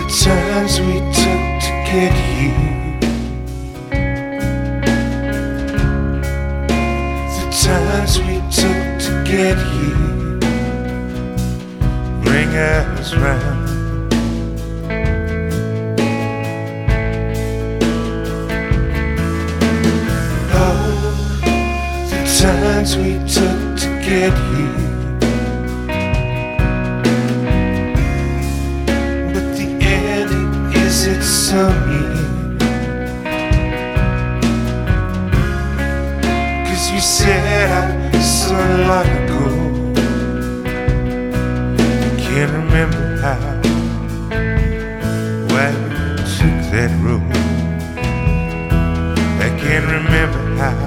times we took to get here, the times we took to get here, bring us round. Oh, the times we took to get here, it's so near, 'cause you said I so long ago. I can't remember how, why we took that road. I can't remember how.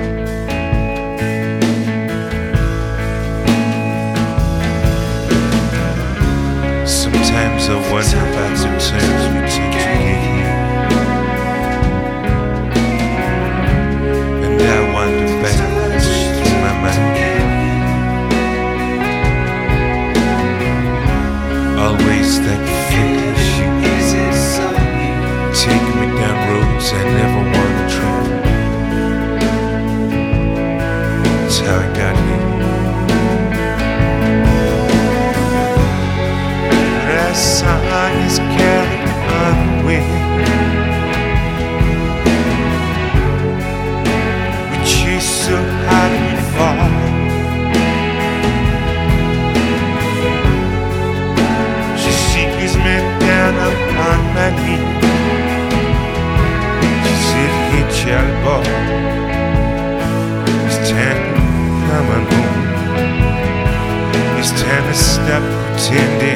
Sometimes I wonder about the times we took to get here, and I wander back through my mind. Always that flickers you take me down roads I never want to travel. That's how I got here. The sun is carried on the wind, we chase so high we fall. She sees me down upon my knee. She said, "Hey, Charlie boy, it's time to come on home. It's time to stop pretending."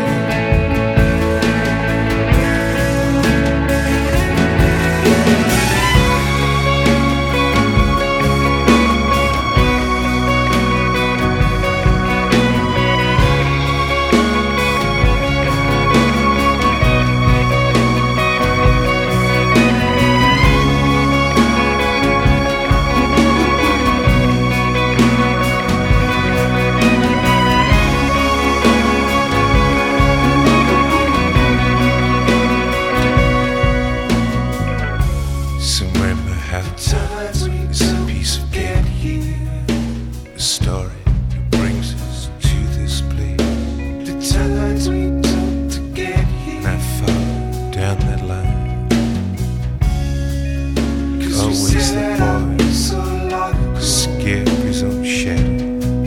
It's a piece of get here, a story that brings us to this place. The times we took to get here, and I followed down that line. Always the boy scared of his own shadow.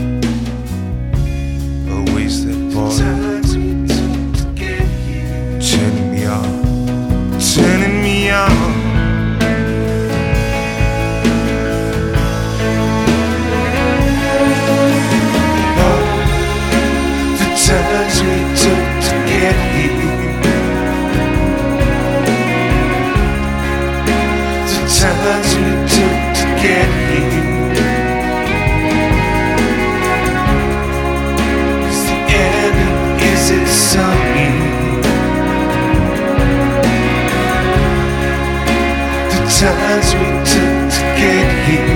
Always that boy turning me on, turning me on. Times we took to get here, the times we took to get here, 'cause the end is it so near. The times we took to get here.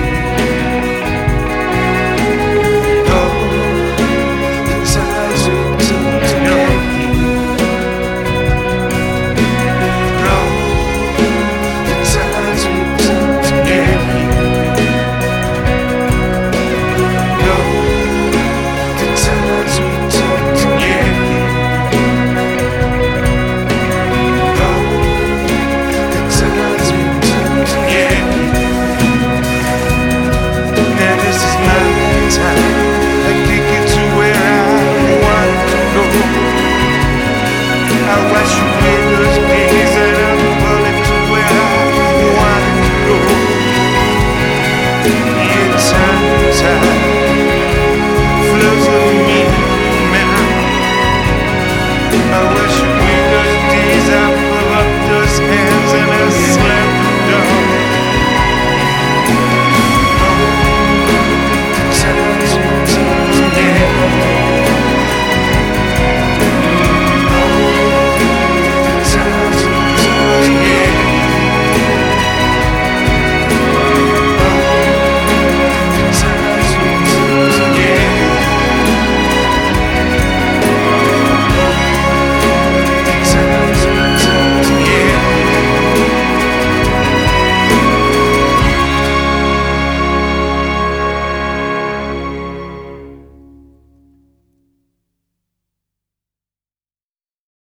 I wish